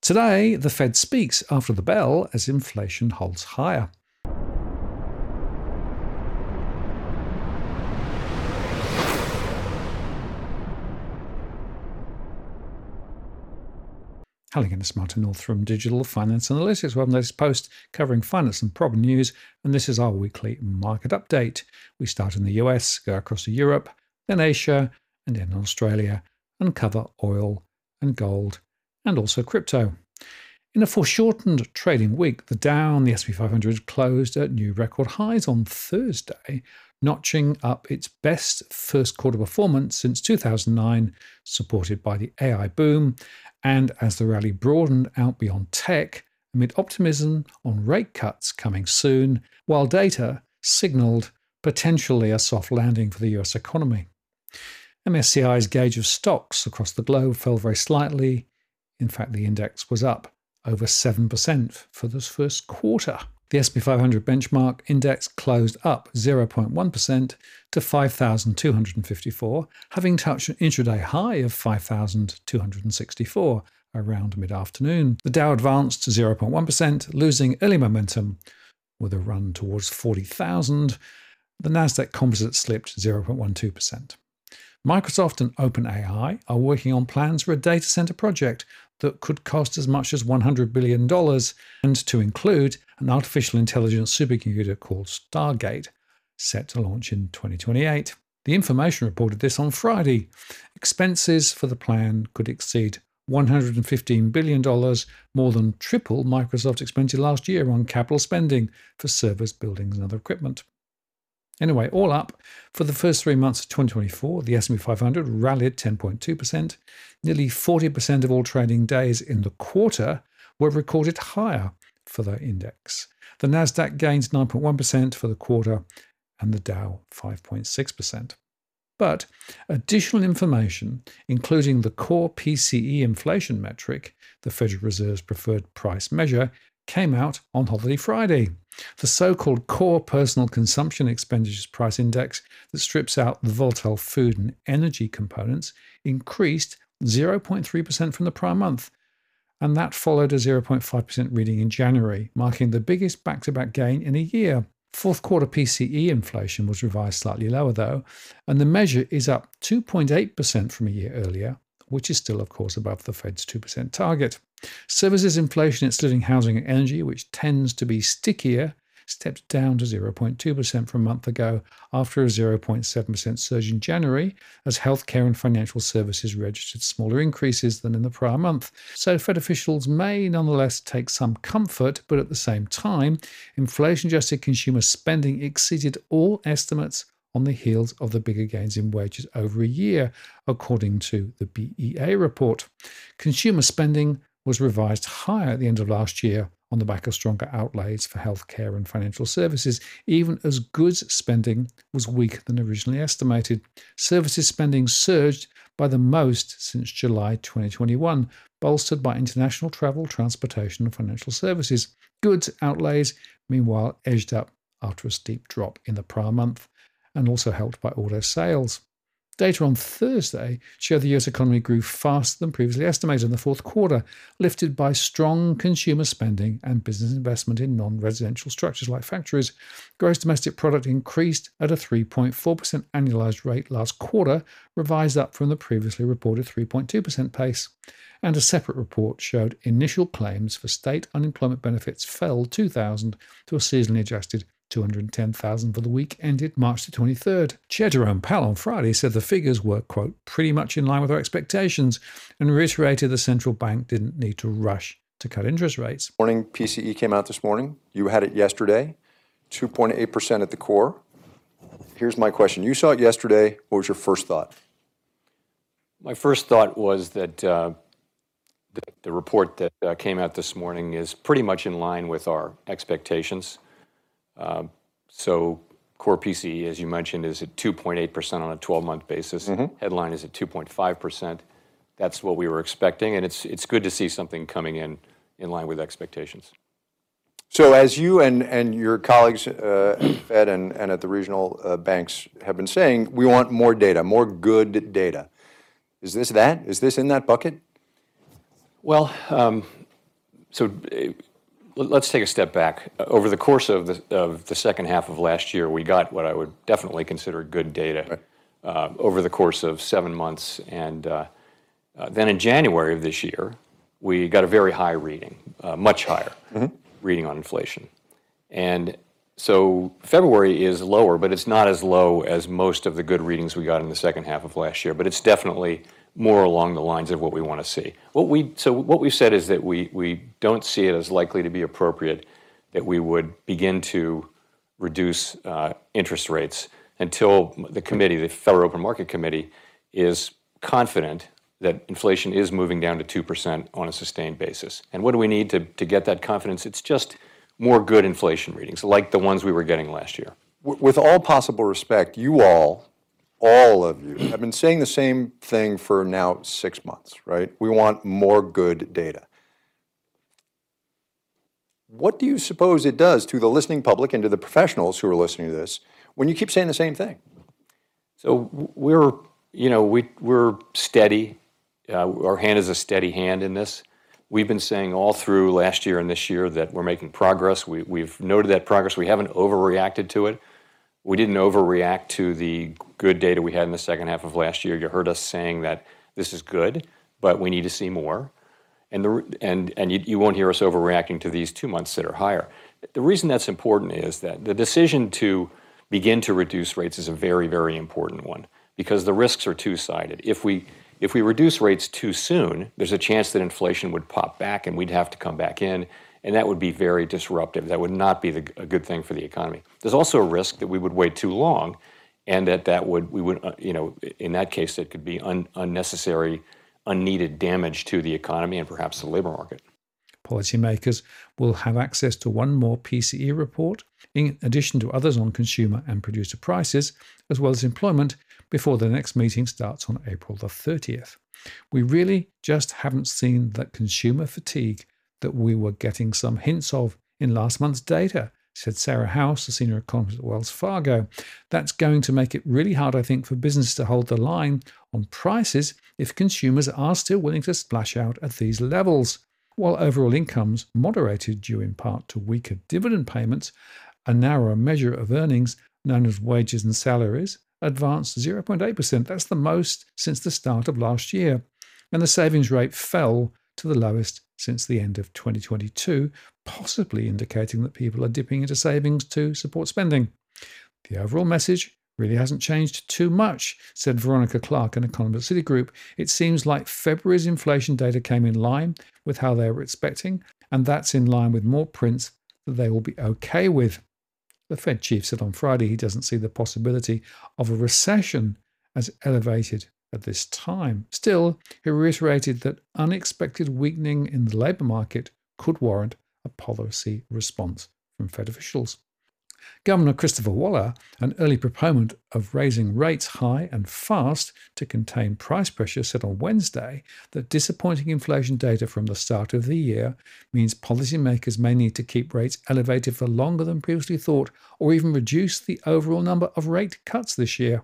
Today, the Fed speaks after the bell as inflation holds higher. Hello again, it's Martin North from Digital Finance Analytics. We have the latest post covering finance and property news, and this is our weekly market update. We start in the US, go across to Europe, then Asia, and then Australia, and cover oil and gold, and also crypto. In a foreshortened trading week, the Dow and the S&P 500 closed at new record highs on Thursday, notching up its best first quarter performance since 2009, supported by the AI boom, and as the rally broadened out beyond tech, amid optimism on rate cuts coming soon, while data signaled potentially a soft landing for the US economy. MSCI's gauge of stocks across the globe fell very slightly. In fact, the index was up over 7% for this first quarter. The S&P 500 benchmark index closed up 0.1% to 5,254, having touched an intraday high of 5,264 around mid-afternoon. The Dow advanced to 0.1%, losing early momentum with a run towards 40,000. The Nasdaq Composite slipped 0.12%. Microsoft and OpenAI are working on plans for a data center project that could cost as much as $100 billion, and to include an artificial intelligence supercomputer called Stargate, set to launch in 2028. The Information reported this on Friday. Expenses for the plan could exceed $115 billion, more than triple Microsoft's expenditure last year on capital spending for servers, buildings, and other equipment. Anyway, all up, for the first 3 months of 2024, the S&P 500 rallied 10.2%. Nearly 40% of all trading days in the quarter were recorded higher for the index. The Nasdaq gained 9.1% for the quarter, and the Dow 5.6%. But additional information, including the core PCE inflation metric, the Federal Reserve's preferred price measure, came out on Holiday Friday. The so-called Core Personal Consumption Expenditures Price Index that strips out the volatile food and energy components increased 0.3% from the prior month, and that followed a 0.5% reading in January, marking the biggest back-to-back gain in a year. Fourth quarter PCE inflation was revised slightly lower, though, and the measure is up 2.8% from a year earlier, which is still, of course, above the Fed's 2% target. Services inflation, excluding housing and energy, which tends to be stickier, stepped down to 0.2% from a month ago after a 0.7% surge in January, as healthcare and financial services registered smaller increases than in the prior month. So Fed officials may nonetheless take some comfort, but at the same time, inflation-adjusted consumer spending exceeded all estimates on the heels of the bigger gains in wages over a year, according to the BEA report. Consumer spending was revised higher at the end of last year on the back of stronger outlays for healthcare and financial services, even as goods spending was weaker than originally estimated. Services spending surged by the most since July 2021, bolstered by international travel, transportation, and financial services. Goods outlays, meanwhile, edged up after a steep drop in the prior month, and also helped by auto sales. Data on Thursday showed the US economy grew faster than previously estimated in the fourth quarter, lifted by strong consumer spending and business investment in non-residential structures like factories. Gross domestic product increased at a 3.4% annualized rate last quarter, revised up from the previously reported 3.2% pace. And a separate report showed initial claims for state unemployment benefits fell 2,000 to a seasonally adjusted 210,000 for the week ended March the 23rd. Chair Jerome Powell on Friday said the figures were, quote, pretty much in line with our expectations, and reiterated the central bank didn't need to rush to cut interest rates. Morning PCE came out this morning. You had it yesterday, 2.8% at the core. Here's my question. You saw it yesterday. What was your first thought? My first thought was that the report that came out this morning is pretty much in line with our expectations. So core PCE, as you mentioned, is at 2.8% on a 12-month basis. Headline is at 2.5%. That's what we were expecting, and it's good to see something coming in line with expectations. So as you and your colleagues at Fed and at the regional banks have been saying, we want more data, more good data. Is this that? Is this in that bucket? Well, let's take a step back. Over the course of the second half of last year, we got what I would definitely consider good data over the course of 7 months. And then in January of this year, we got a very high reading, much higher reading on inflation. And so February is lower, but it's not as low as most of the good readings we got in the second half of last year. But it's definitely more along the lines of what we want to see. What we've said is that we don't see it as likely to be appropriate that we would begin to reduce interest rates until the committee, the Federal Open Market Committee, is confident that inflation is moving down to 2% on a sustained basis. And what do we need to get that confidence? It's just more good inflation readings, like the ones we were getting last year. With all possible respect, you all of you, have been saying the same thing for now 6 months, right? We want more good data. What do you suppose it does to the listening public and to the professionals who are listening to this when you keep saying the same thing? So we're steady. Our hand is a steady hand in this. We've been saying all through last year and this year that we're making progress. We've noted that progress. We haven't overreacted to it. We didn't overreact to the good data we had in the second half of last year. You heard us saying that this is good, but we need to see more. And you won't hear us overreacting to these 2 months that are higher. The reason that's important is that the decision to begin to reduce rates is a very, very important one because the risks are two-sided. If we reduce rates too soon, there's a chance that inflation would pop back and we'd have to come back in, and that would be very disruptive. That would not be a good thing for the economy. There's also a risk that we would wait too long, and in that case, it could be unnecessary, unneeded damage to the economy and perhaps the labor market. Policymakers will have access to one more PCE report, in addition to others on consumer and producer prices, as well as employment, before the next meeting starts on April the 30th. We really just haven't seen that consumer fatigue that we were getting some hints of in last month's data, said Sarah House, a senior economist at Wells Fargo. That's going to make it really hard, I think, for businesses to hold the line on prices if consumers are still willing to splash out at these levels. While overall incomes moderated due in part to weaker dividend payments, a narrower measure of earnings, known as wages and salaries, advanced 0.8%. That's the most since the start of last year. And the savings rate fell to the lowest since the end of 2022, possibly indicating that people are dipping into savings to support spending. The overall message really hasn't changed too much, said Veronica Clark, an economist at Citigroup. It seems like February's inflation data came in line with how they were expecting, and that's in line with more prints that they will be okay with. The Fed chief said on Friday he doesn't see the possibility of a recession as elevated at this time. Still, he reiterated that unexpected weakening in the labour market could warrant a policy response from Fed officials. Governor Christopher Waller, an early proponent of raising rates high and fast to contain price pressure, said on Wednesday that disappointing inflation data from the start of the year means policymakers may need to keep rates elevated for longer than previously thought, or even reduce the overall number of rate cuts this year.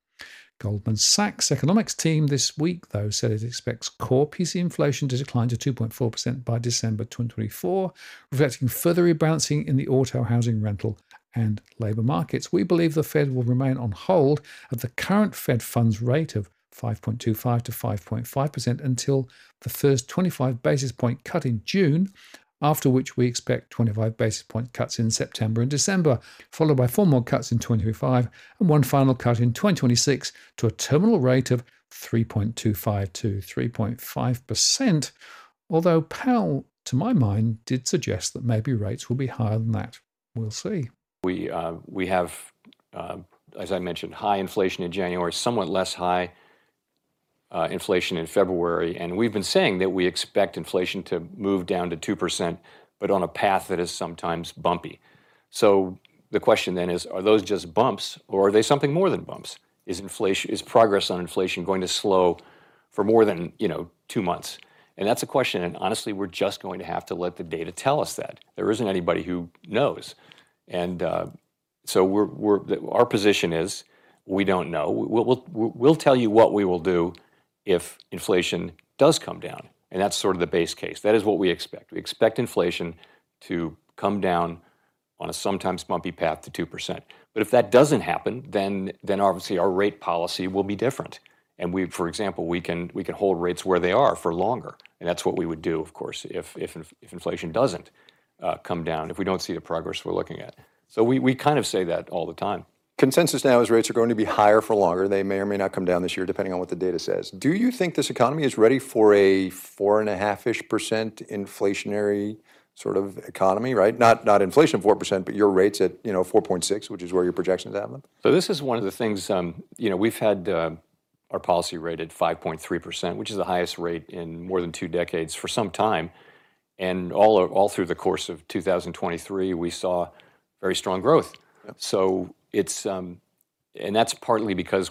Goldman Sachs' economics team this week, though, said it expects core PC inflation to decline to 2.4% by December 2024, reflecting further rebalancing in the auto, housing, rental, and labour markets. We believe the Fed will remain on hold at the current Fed funds rate of 5.25 to 5.5% until the first 25 basis point cut in June, after which we expect 25 basis point cuts in September and December, followed by 4 more cuts in 2025 and one final cut in 2026 to a terminal rate of 3.25 to 3.5%, although Powell, to my mind, did suggest that maybe rates will be higher than that. We'll see. We have, as I mentioned, high inflation in January, somewhat less high inflation in February, and we've been saying that we expect inflation to move down to 2%, but on a path that is sometimes bumpy. So the question then is, are those just bumps, or are they something more than bumps? Is progress on inflation going to slow for more than 2 months? And that's a question, and honestly, we're just going to have to let the data tell us that. There isn't anybody who knows. And so our position is we don't know. We'll tell you what we will do if inflation does come down. And that's sort of the base case. That is what we expect. We expect inflation to come down on a sometimes bumpy path to 2%. But if that doesn't happen, then obviously our rate policy will be different. And for example, we can hold rates where they are for longer. And that's what we would do, of course, if inflation doesn't come down, if we don't see the progress we're looking at. So we kind of say that all the time. Consensus now is rates are going to be higher for longer. They may or may not come down this year, depending on what the data says. Do you think this economy is ready for a 4.5-ish% inflationary sort of economy, right? Not inflation of 4%, but your rates at 4.6, which is where your projections have them? So this is one of the things, we've had our policy rate at 5.3%, which is the highest rate in more than 2 decades for some time. And all through the course of 2023, we saw very strong growth. Yep. So it's, and that's partly because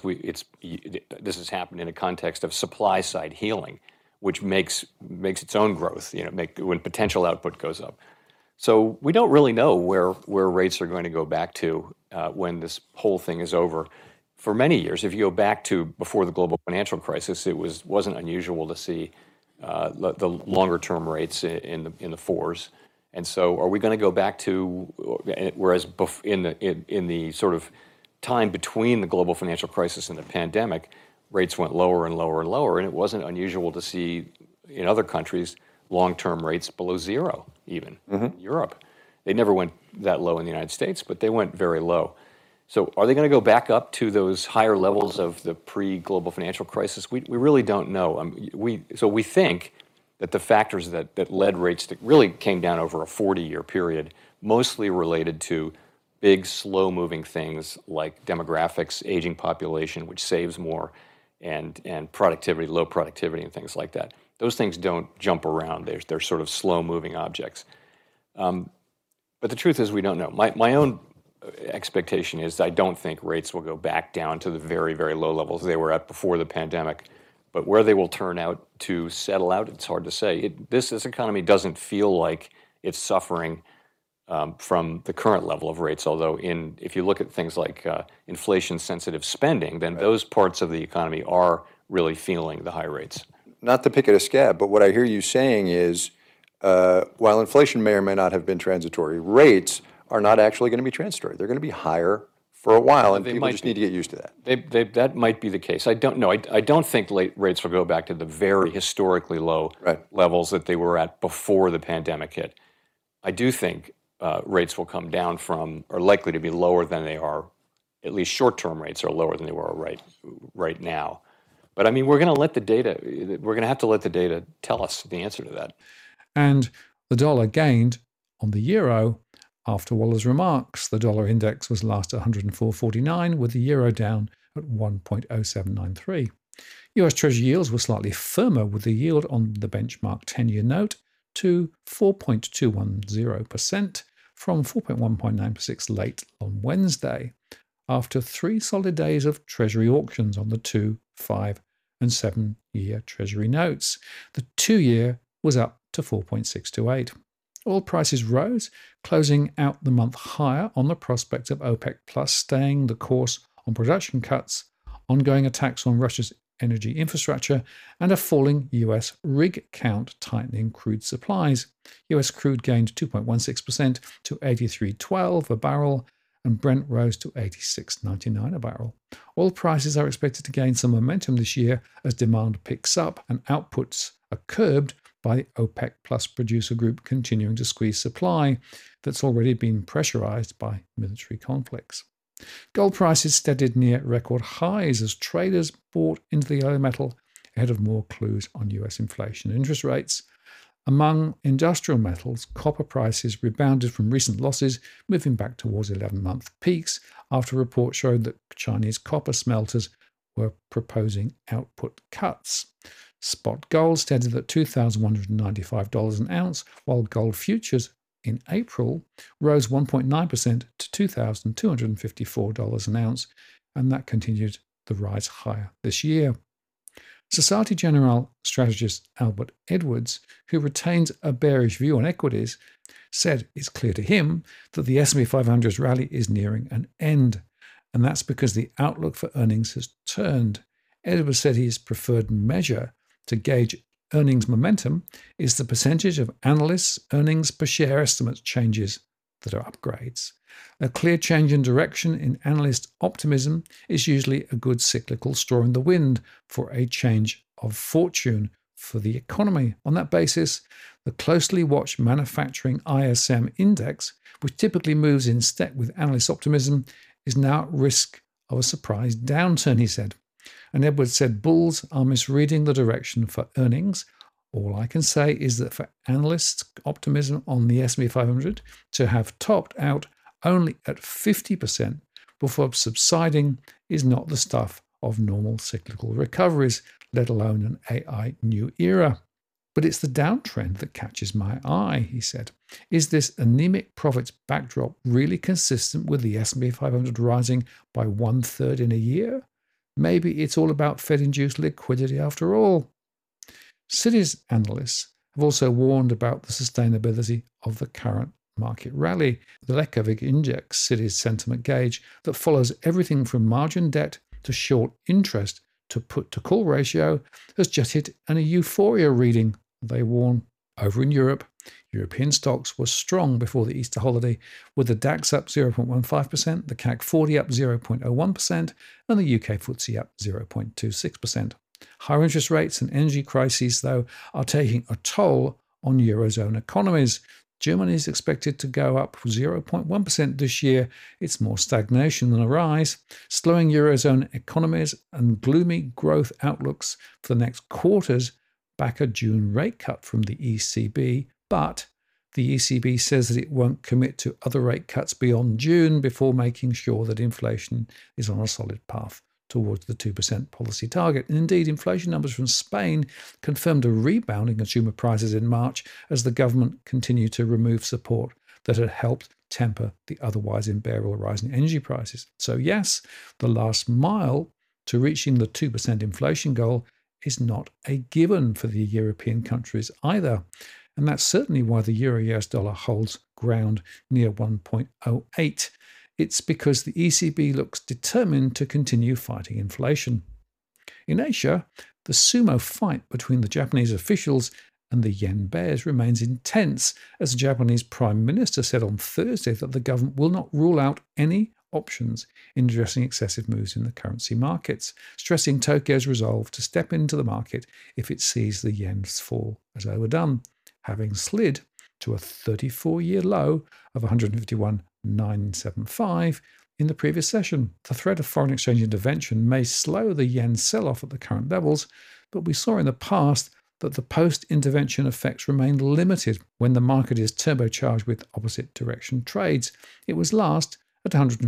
this has happened in a context of supply side healing, which makes its own growth, when potential output goes up. So we don't really know where rates are going to go back to when this whole thing is over. For many years, if you go back to before the global financial crisis, it wasn't unusual to see the longer term rates in the 4s. And so are we going to go back to, whereas in the sort of time between the global financial crisis and the pandemic, rates went lower and lower and lower, and it wasn't unusual to see in other countries long-term rates below zero, even in Europe. They never went that low in the United States, but they went very low. So are they going to go back up to those higher levels of the pre-global financial crisis? We really don't know. So we think that the factors that led rates to really came down over a 40-year period, mostly related to big, slow-moving things like demographics, aging population, which saves more, and productivity, low productivity, and things like that. Those things don't jump around. They're sort of slow-moving objects. But the truth is we don't know. My own expectation is I don't think rates will go back down to the very, very low levels they were at before the pandemic. But where they will turn out to settle out, it's hard to say. This economy doesn't feel like it's suffering from the current level of rates, although if you look at things like inflation-sensitive spending, then those parts of the economy are really feeling the high rates. Not to pick at a scab, but what I hear you saying is while inflation may or may not have been transitory, rates are not actually going to be transitory. They're going to be higher for a while, and people just need to get used to that. That might be the case. I don't know. I don't think rates will go back to the very historically low levels that they were at before the pandemic hit. I do think rates will come down are likely to be lower than they are, at least short-term rates are lower than they were right now. But I mean, we're going to have to let the data tell us the answer to that. And the dollar gained on the euro after Waller's remarks. The dollar index was last at 104.49, with the euro down at 1.0793. US Treasury yields were slightly firmer, with the yield on the benchmark 10-year note to 4.210% from 4.196 late on Wednesday, after 3 solid days of Treasury auctions on the 2, 5, and 7-year Treasury notes. The 2-year was up to 4.628. Oil prices rose, closing out the month higher on the prospect of OPEC Plus staying the course on production cuts, ongoing attacks on Russia's energy infrastructure, and a falling US rig count tightening crude supplies. US crude gained 2.16% to 83.12 a barrel, and Brent rose to 86.99 a barrel. Oil prices are expected to gain some momentum this year as demand picks up and outputs are curbed by the OPEC Plus producer group continuing to squeeze supply that's already been pressurized by military conflicts. Gold prices steadied near record highs as traders bought into the oil metal ahead of more clues on US inflation and interest rates. Among industrial metals, copper prices rebounded from recent losses, moving back towards 11-month peaks after a report showed that Chinese copper smelters were proposing output cuts. Spot gold steadied at $2,195 an ounce, while gold futures in April rose 1.9% to $2,254 an ounce, and that continued the rise higher this year. Societe Generale strategist Albert Edwards, who retains a bearish view on equities, said it's clear to him that the S&P 500's rally is nearing an end, and that's because the outlook for earnings has turned. Edwards said his preferred measure to gauge earnings momentum is the percentage of analysts' earnings per share estimates changes that are upgrades. A clear change in direction in analyst optimism is usually a good cyclical straw in the wind for a change of fortune for the economy. On that basis, the closely watched manufacturing ISM index, which typically moves in step with analyst optimism, is now at risk of a surprise downturn, he said. And Edwards said bulls are misreading the direction for earnings. All I can say is that for analysts' optimism on the S&P 500 to have topped out only at 50% before subsiding is not the stuff of normal cyclical recoveries, let alone an AI new era. But it's the downtrend that catches my eye, he said. Is this anemic profits backdrop really consistent with the S&P 500 rising by 1/3 in a year? Maybe it's all about Fed-induced liquidity after all. Citi's analysts have also warned about the sustainability of the current market rally. The Lekovic Index, Citi's sentiment gauge that follows everything from margin debt to short interest to put-to-call ratio, has just hit a euphoria reading, they warn. Over in Europe, European stocks were strong before the Easter holiday, with the DAX up 0.15%, the CAC 40 up 0.01%, and the UK FTSE up 0.26%. Higher interest rates and energy crises, though, are taking a toll on Eurozone economies. Germany is expected to go up 0.1% this year. It's more stagnation than a rise. Slowing Eurozone economies and gloomy growth outlooks for the next quarters back a June rate cut from the ECB. But the ECB says that it won't commit to other rate cuts beyond June before making sure that inflation is on a solid path towards the 2% policy target. And indeed, inflation numbers from Spain confirmed a rebound in consumer prices in March as the government continued to remove support that had helped temper the otherwise unbearable rise in energy prices. So yes, the last mile to reaching the 2% inflation goal is not a given for the European countries either. And that's certainly why the euro-US dollar holds ground near 1.08. It's because the ECB looks determined to continue fighting inflation. In Asia, the sumo fight between the Japanese officials and the yen bears remains intense, as the Japanese Prime Minister said on Thursday that the government will not rule out any options in addressing excessive moves in the currency markets, stressing Tokyo's resolve to step into the market if it sees the yen's fall as overdone, having slid to a 34-year low of 151.975 in the previous session. The threat of foreign exchange intervention may slow the yen sell-off at the current levels, but we saw in the past that the post-intervention effects remain limited when the market is turbocharged with opposite direction trades. It was last at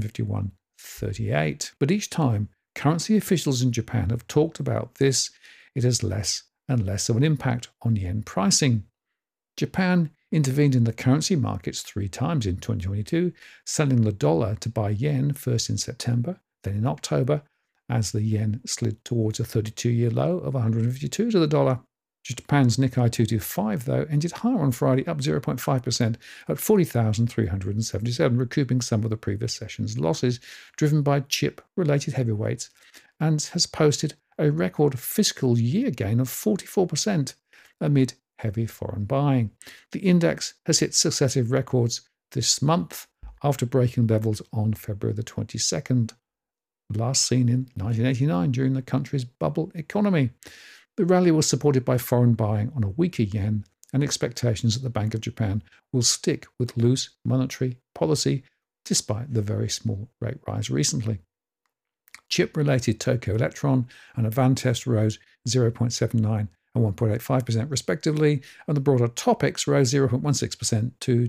151.38. But each time currency officials in Japan have talked about this, it has less and less of an impact on yen pricing. Japan intervened in the currency markets 3 times in 2022, selling the dollar to buy yen first in September, then in October, as the yen slid towards a 32-year low of 152 to the dollar. Japan's Nikkei 225, though, ended higher on Friday, up 0.5% at 40,377, recouping some of the previous session's losses, driven by chip-related heavyweights, and has posted a record fiscal year gain of 44% amid heavy foreign buying. The index has hit successive records this month after breaking levels on February the 22nd, last seen in 1989 during the country's bubble economy. The rally was supported by foreign buying on a weaker yen and expectations that the Bank of Japan will stick with loose monetary policy despite the very small rate rise recently. Chip-related Tokyo Electron and Advantest rose 0.79% and 1.85% respectively, and the broader Topix rose 0.16% to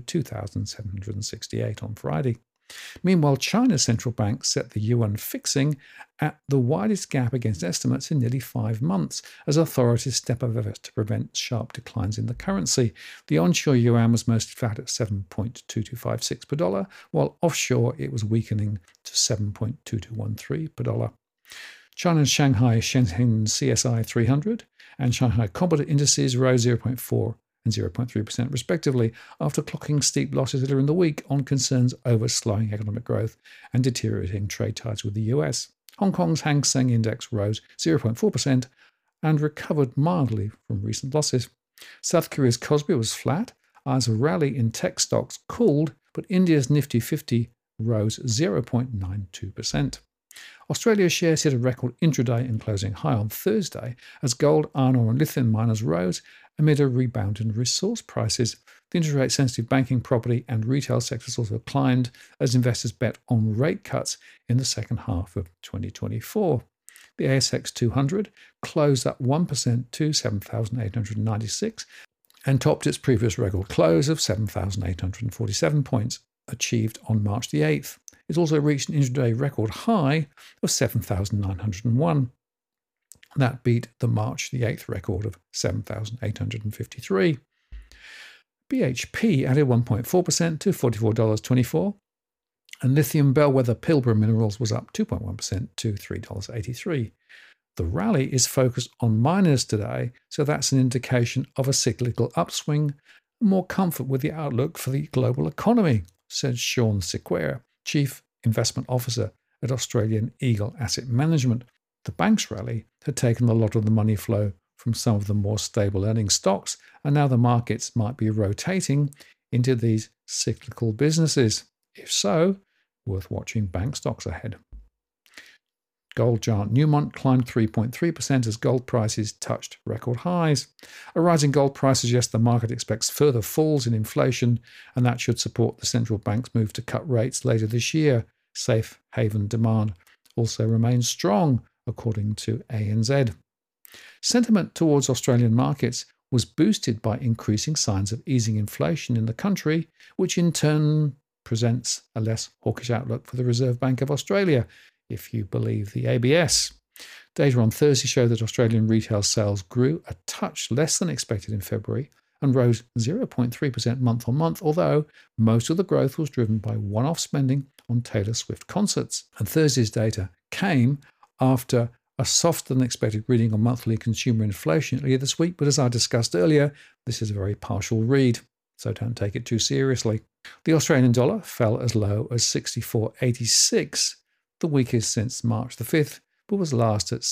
2,768 on Friday. Meanwhile, China's central bank set the yuan fixing at the widest gap against estimates in nearly 5 months, as authorities step up efforts to prevent sharp declines in the currency. The onshore yuan was mostly flat at 7.2256 per dollar, while offshore it was weakening to 7.2213 per dollar. China's Shanghai Shenzhen CSI 300 and Shanghai Composite indices rose 0.4% and 0.3% respectively, after clocking steep losses earlier in the week on concerns over slowing economic growth and deteriorating trade ties with the US. Hong Kong's Hang Seng Index rose 0.4% and recovered mildly from recent losses. South Korea's Kospi was flat as a rally in tech stocks cooled, but India's Nifty 50 rose 0.92%. Australia's shares hit a record intraday and closing high on Thursday as gold, iron ore and lithium miners rose amid a rebound in resource prices. The interest rate sensitive banking, property and retail sectors also climbed as investors bet on rate cuts in the second half of 2024. The ASX 200 closed up 1% to 7,896 and topped its previous record close of 7,847 points, achieved on March the 8th. It also reached an intraday record high of 7,901. That beat the March the 8th record of 7,853. BHP added 1.4% to $44.24, and lithium bellwether Pilbara Minerals was up 2.1% to $3.83. The rally is focused on miners today, so that's an indication of a cyclical upswing, more comfort with the outlook for the global economy, said Sean Sequeira, Chief Investment Officer at Australian Eagle Asset Management. The bank's rally had taken a lot of the money flow from some of the more stable earning stocks, and now the markets might be rotating into these cyclical businesses. If so, worth watching bank stocks ahead. Gold giant Newmont climbed 3.3% as gold prices touched record highs. A rise in gold price suggests the market expects further falls in inflation, and that should support the central bank's move to cut rates later this year. Safe haven demand also remains strong, according to ANZ. Sentiment towards Australian markets was boosted by increasing signs of easing inflation in the country, which in turn presents a less hawkish outlook for the Reserve Bank of Australia, if you believe the ABS. Data on Thursday showed that Australian retail sales grew a touch less than expected in February and rose 0.3% month on month, although most of the growth was driven by one-off spending on Taylor Swift concerts. And Thursday's data came after a softer than expected reading on monthly consumer inflation earlier this week, but as I discussed earlier, this is a very partial read, so don't take it too seriously. The Australian dollar fell as low as 64.86, the weakest since March the 5th, but was last at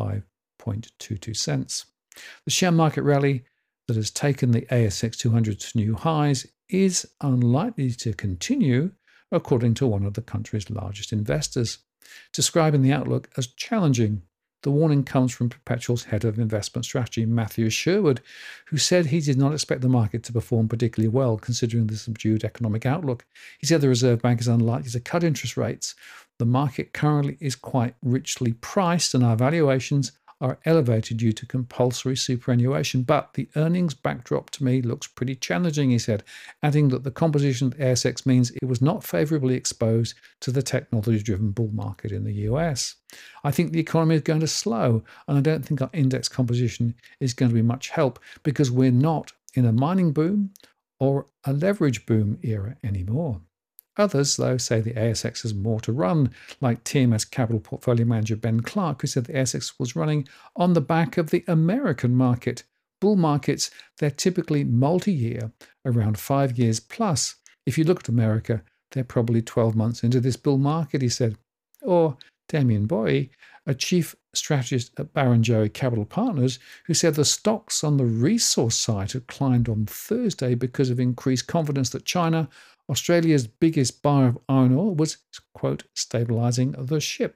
65.22 cents. The share market rally that has taken the ASX 200 to new highs is unlikely to continue, according to one of the country's largest investors, describing the outlook as challenging. The warning comes from Perpetual's head of investment strategy, Matthew Sherwood, who said he did not expect the market to perform particularly well considering the subdued economic outlook. He said the Reserve Bank is unlikely to cut interest rates. The market currently is quite richly priced and our valuations are elevated due to compulsory superannuation, but the earnings backdrop to me looks pretty challenging, he said, adding that the composition of the ASX means it was not favourably exposed to the technology-driven bull market in the US. I think the economy is going to slow, and I don't think our index composition is going to be much help because we're not in a mining boom or a leverage boom era anymore. Others, though, say the ASX has more to run, like TMS Capital portfolio manager Ben Clark, who said the ASX was running on the back of the American market. Bull markets, they're typically multi-year, around 5 years plus. If you look at America, they're probably 12 months into this bull market, he said. Or Damien Boye, a chief strategist at Barrenjoey Capital Partners, who said the stocks on the resource side had climbed on Thursday because of increased confidence that China, Australia's biggest buyer of iron ore, was, quote, stabilising the ship.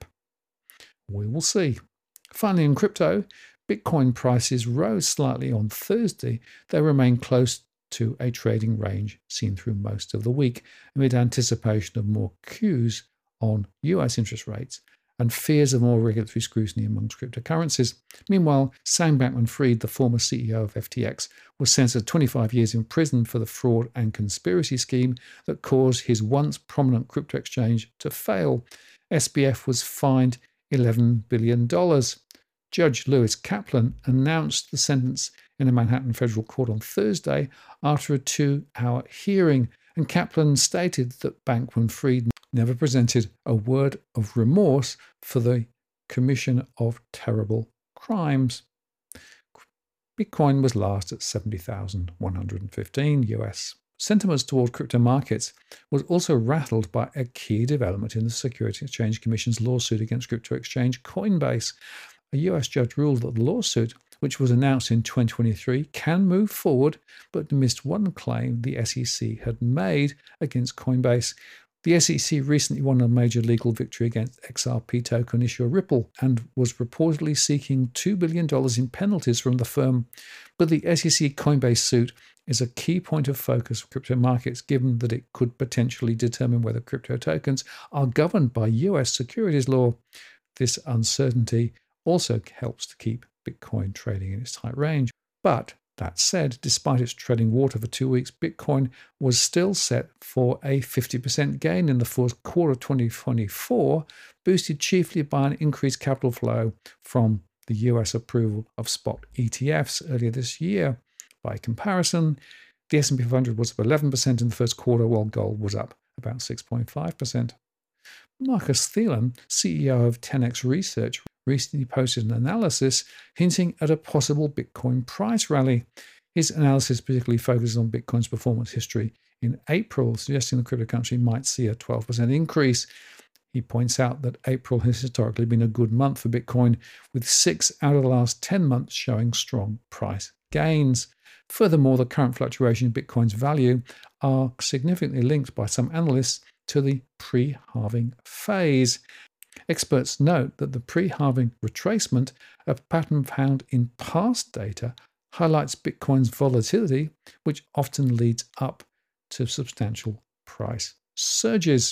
We will see. Finally, in crypto, Bitcoin prices rose slightly on Thursday. They remain close to a trading range seen through most of the week amid anticipation of more cues on US interest rates and fears of more regulatory scrutiny amongst cryptocurrencies. Meanwhile, Sam Bankman-Fried, the former CEO of FTX, was sentenced to 25 years in prison for the fraud and conspiracy scheme that caused his once prominent crypto exchange to fail. SBF was fined $11 billion. Judge Lewis Kaplan announced the sentence in a Manhattan federal court on Thursday after a 2-hour hearing, and Kaplan stated that Bankman-Fried never presented a word of remorse for the commission of terrible crimes. Bitcoin was last at 70,115 US. Sentiments toward crypto markets was also rattled by a key development in the Securities and Exchange Commission's lawsuit against crypto exchange Coinbase. a US judge ruled that the lawsuit, which was announced in 2023, can move forward, but missed one claim the SEC had made against Coinbase. The SEC recently won a major legal victory against XRP token issuer Ripple and was reportedly seeking $2 billion in penalties from the firm. But the SEC Coinbase suit is a key point of focus for crypto markets, given that it could potentially determine whether crypto tokens are governed by US securities law. This uncertainty also helps to keep Bitcoin trading in its tight range. But that said, despite its treading water for 2 weeks, Bitcoin was still set for a 50% gain in the fourth quarter of 2024, boosted chiefly by an increased capital flow from the US approval of spot ETFs earlier this year. By comparison, the S&P 500 was up 11% in the first quarter, while gold was up about 6.5%. Marcus Thielen, CEO of 10x Research, recently posted an analysis hinting at a possible Bitcoin price rally. His analysis particularly focuses on Bitcoin's performance history in April, suggesting the cryptocurrency might see a 12% increase. He points out that April has historically been a good month for Bitcoin, with 6 out of the last 10 months showing strong price gains. Furthermore, the current fluctuation in Bitcoin's value are significantly linked by some analysts to the pre-halving phase. Experts note that the pre-halving retracement, a pattern found in past data, highlights Bitcoin's volatility, which often leads up to substantial price surges.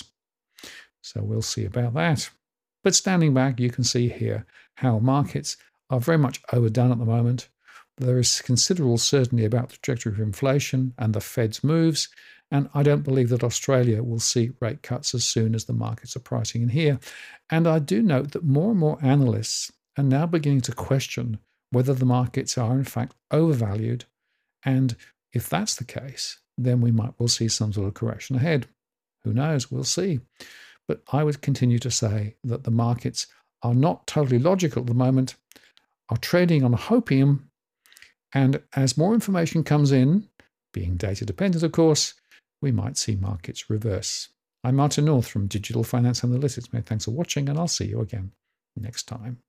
So we'll see about that. But standing back, you can see here how markets are very much overdone at the moment. There is considerable certainty about the trajectory of inflation and the Fed's moves, and I don't believe that Australia will see rate cuts as soon as the markets are pricing in here. And I do note that more and more analysts are now beginning to question whether the markets are in fact overvalued, and if that's the case, then we'll see some sort of correction ahead. Who knows? We'll see. But I would continue to say that the markets are not totally logical at the moment, are trading on hopium, and as more information comes in, being data dependent of course, we might see markets reverse. I'm Martin North from Digital Finance Analytics. Many thanks for watching, and I'll see you again next time.